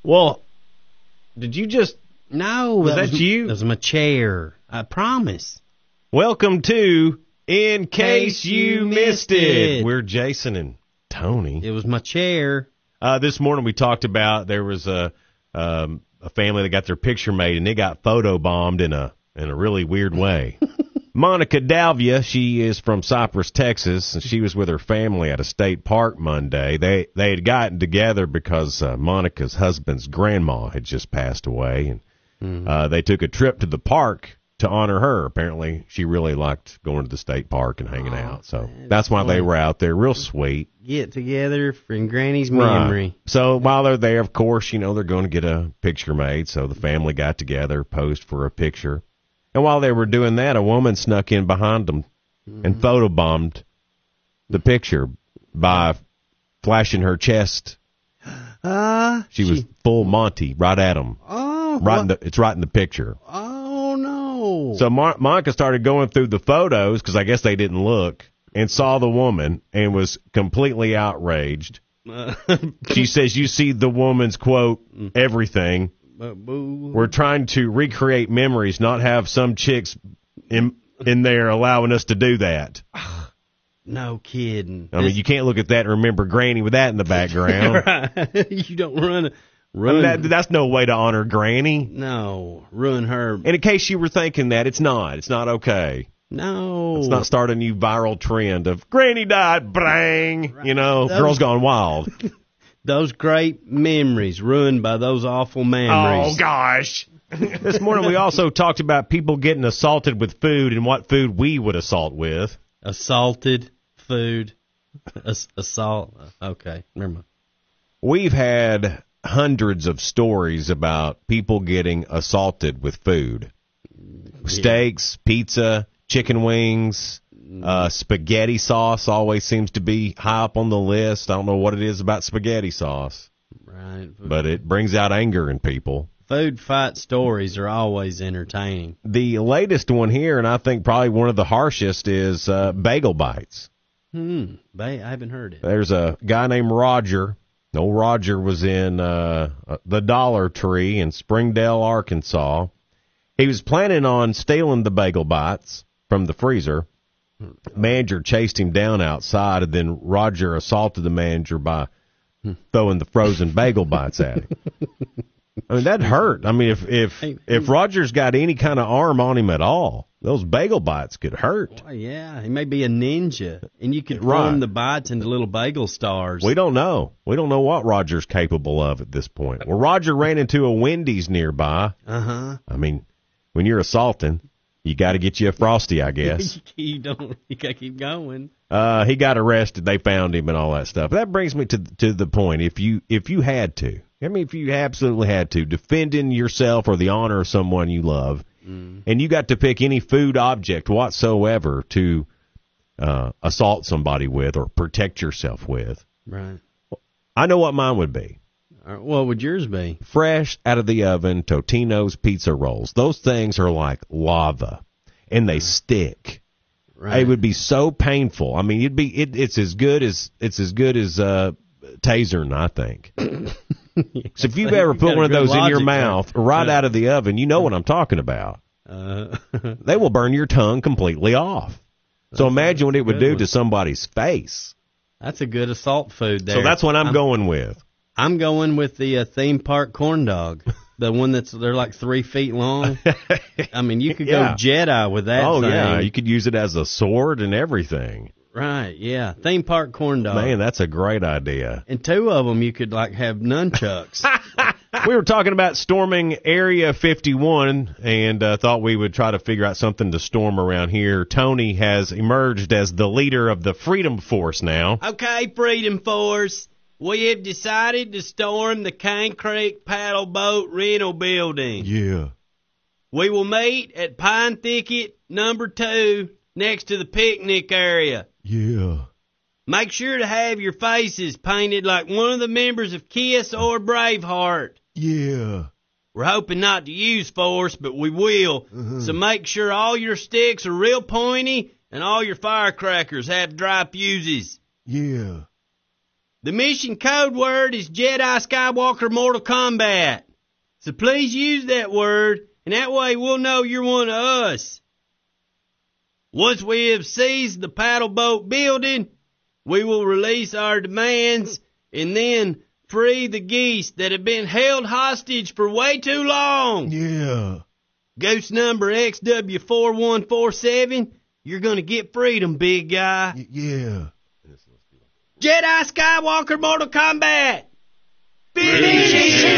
Well, did you just... No. Was that you? That was my chair. I promise. Welcome to In Case You Missed It. We're Jason and Tony. It was my chair. This morning we talked about there was a family that got their picture made, and they got photobombed in a really weird way. Monica Dalvia, she is from Cypress, Texas, and she was with her family at a state park Monday. They had gotten together because Monica's husband's grandma had just passed away, and they took a trip to the park to honor her. Apparently, she really liked going to the state park and hanging out, so that's why they were out there. Real sweet. Get together in Granny's memory. Right. So while they're there, of course, they're going to get a picture made, so the family got together, posed for a picture. And while they were doing that, a woman snuck in behind them and photobombed the picture by flashing her chest. She was full Monty right at them. Oh, it's right in the picture. Oh, no. So Monica started going through the photos, because I guess they didn't look, and saw the woman and was completely outraged. She says, you see the woman's, quote, everything. We're trying to recreate memories, not have some chicks in there allowing us to do that. No kidding. I mean, you can't look at that and remember Granny with that in the background. Right. You don't run. I mean, that's no way to honor Granny. No, ruin her. And in case you were thinking that, it's not. It's not okay. No. Let's not start a new viral trend of Granny died, bang, Girls Gone Wild. Those great memories ruined by those awful memories. Oh, gosh. This morning we also talked about people getting assaulted with food and what food we would assault with. Assaulted food. Assault. Okay, never mind. We've had hundreds of stories about people getting assaulted with food. Steaks, pizza, chicken wings, spaghetti sauce always seems to be high up on the list. I don't know what it is about spaghetti sauce. Right. But it brings out anger in people. Food fight stories are always entertaining. The latest one here, and I think probably one of the harshest, is bagel bites. I haven't heard it. There's a guy named Roger. Old Roger was in the Dollar Tree in Springdale, Arkansas. He was planning on stealing the bagel bites from the freezer. Manager chased him down outside, and then Roger assaulted the manager by throwing the frozen bagel bites at him. I mean, that hurt. I mean, if Roger's got any kind of arm on him at all, those bagel bites could hurt. Well, yeah, he may be a ninja, and you could form the bites into little bagel stars. We don't know. We don't know what Roger's capable of at this point. Well, Roger ran into a Wendy's nearby. Uh-huh. I mean, when you're assaulting, you got to get you a Frosty, I guess. You got to keep going. He got arrested. They found him and all that stuff. That brings me to the point. If you had to, if you absolutely had to, defending yourself or the honor of someone you love, and you got to pick any food object whatsoever to assault somebody with or protect yourself with, right? I know what mine would be. What would yours be? Fresh out of the oven Totino's pizza rolls. Those things are like lava, and they stick. Right. It would be so painful. I mean, it's as good as Taserin, I think. So if you've ever put one of those in your mouth right out of the oven, you know what I'm talking about. They will burn your tongue completely off. So imagine what it would do to somebody's face. That's a good assault food there. So that's what I'm going with. I'm going with the theme park corn dog, the one they're like 3 feet long. I mean, you could go Jedi with that thing. Yeah, you could use it as a sword and everything. Right, yeah. Theme park corn dog. Man, that's a great idea. And 2 of them you could have nunchucks. We were talking about storming Area 51 and thought we would try to figure out something to storm around here. Tony has emerged as the leader of the Freedom Force now. Okay, Freedom Force. We have decided to storm the Cane Creek Paddle Boat Rental Building. Yeah. We will meet at Pine Thicket number 2 next to the picnic area. Yeah. Make sure to have your faces painted like one of the members of KISS or Braveheart. Yeah. We're hoping not to use force, but we will. So make sure all your sticks are real pointy and all your firecrackers have dry fuses. Yeah. The mission code word is Jedi Skywalker Mortal Kombat. So please use that word, and that way we'll know you're one of us. Once we have seized the paddle boat building, we will release our demands and then free the geese that have been held hostage for way too long. Yeah. Goose number XW4147, you're going to get freedom, big guy. Yeah. Jedi Skywalker Mortal Kombat! Finish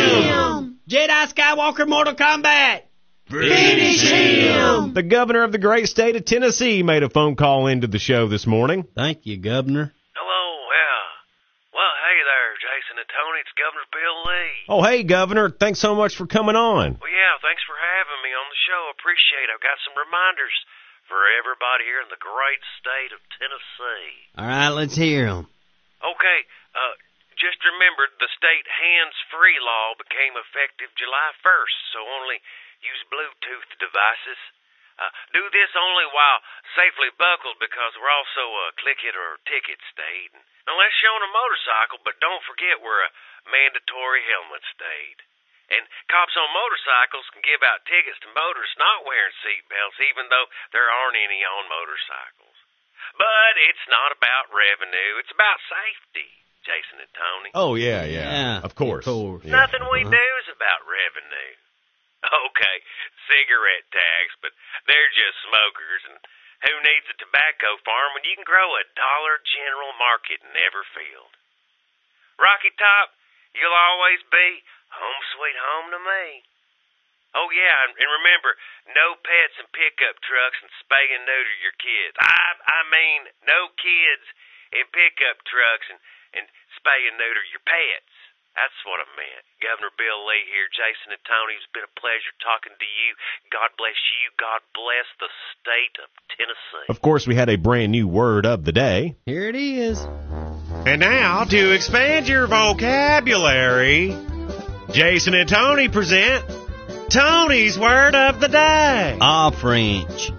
him! Jedi Skywalker Mortal Kombat! Finish him! The governor of the great state of Tennessee made a phone call into the show this morning. Thank you, Governor. Hello, yeah. Well, hey there, Jason and Tony. It's Governor Bill Lee. Oh, hey, Governor. Thanks so much for coming on. Well, yeah, thanks for having me on the show. Appreciate it. I've got some reminders for everybody here in the great state of Tennessee. All right, let's hear them. Okay, just remember the state hands-free law became effective July 1st, so only use Bluetooth devices. Do this only while safely buckled because we're also a click-it or ticket state. Unless you're on a motorcycle, but don't forget we're a mandatory helmet state. And cops on motorcycles can give out tickets to motorists not wearing seatbelts, even though there aren't any on motorcycles. But it's not about revenue. It's about safety, Jason and Tony. Oh, yeah. Of course. Yeah. Nothing we do is about revenue. Okay, cigarette tax, but they're just smokers, and who needs a tobacco farm when you can grow a Dollar General Market in every field? Rocky Top, you'll always be home sweet home to me. Oh, yeah, and remember, no pets in pickup trucks and spay and neuter your kids. I mean, no kids in pickup trucks and spay and neuter your pets. That's what I meant. Governor Bill Lee here, Jason and Tony. It's been a pleasure talking to you. God bless you. God bless the state of Tennessee. Of course, we had a brand new word of the day. Here it is. And now, to expand your vocabulary, Jason and Tony present Tony's Word of the Day. All French.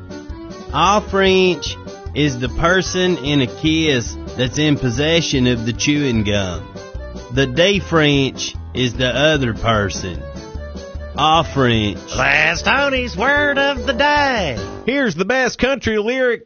All French is the person in a kiss that's in possession of the chewing gum. The de French is the other person. All French. That's Tony's Word of the Day. Here's the best country lyric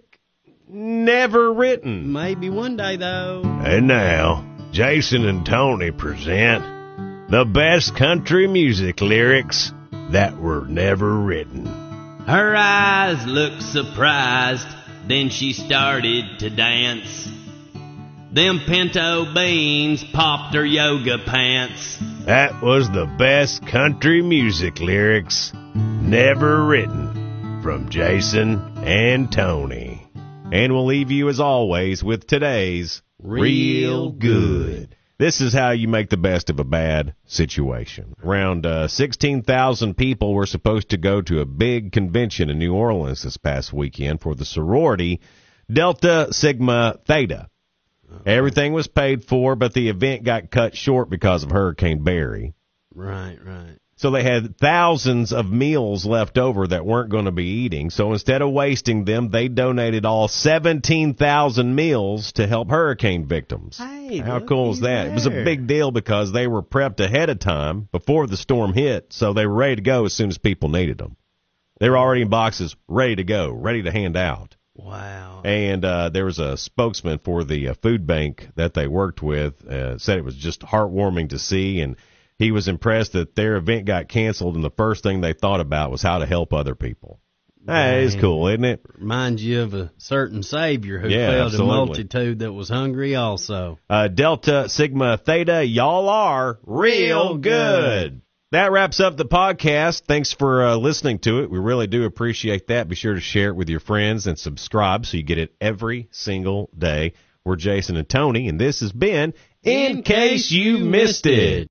never written. Maybe one day, though. And now, Jason and Tony present the best country music lyrics that were never written. Her eyes looked surprised, then she started to dance. Them pinto beans popped her yoga pants. That was the best country music lyrics never written from Jason and Tony. And we'll leave you, as always, with today's Real Good. This is how you make the best of a bad situation. Around 16,000 people were supposed to go to a big convention in New Orleans this past weekend for the sorority Delta Sigma Theta. Everything was paid for, but the event got cut short because of Hurricane Barry. Right. So they had thousands of meals left over that weren't going to be eating. So instead of wasting them, they donated all 17,000 meals to help hurricane victims. Hey, how cool is that? It was a big deal because they were prepped ahead of time before the storm hit, so they were ready to go as soon as people needed them. They were already in boxes, ready to go, ready to hand out. Wow. And there was a spokesman for the food bank that they worked with, said it was just heartwarming to see, and he was impressed that their event got canceled, and the first thing they thought about was how to help other people. Hey, it's cool, isn't it? Reminds you of a certain Savior who fed absolutely. a multitude that was hungry also. Delta Sigma Theta, y'all are real good. That wraps up the podcast. Thanks for listening to it. We really do appreciate that. Be sure to share it with your friends and subscribe so you get it every single day. We're Jason and Tony, and this has been In Case You Missed It.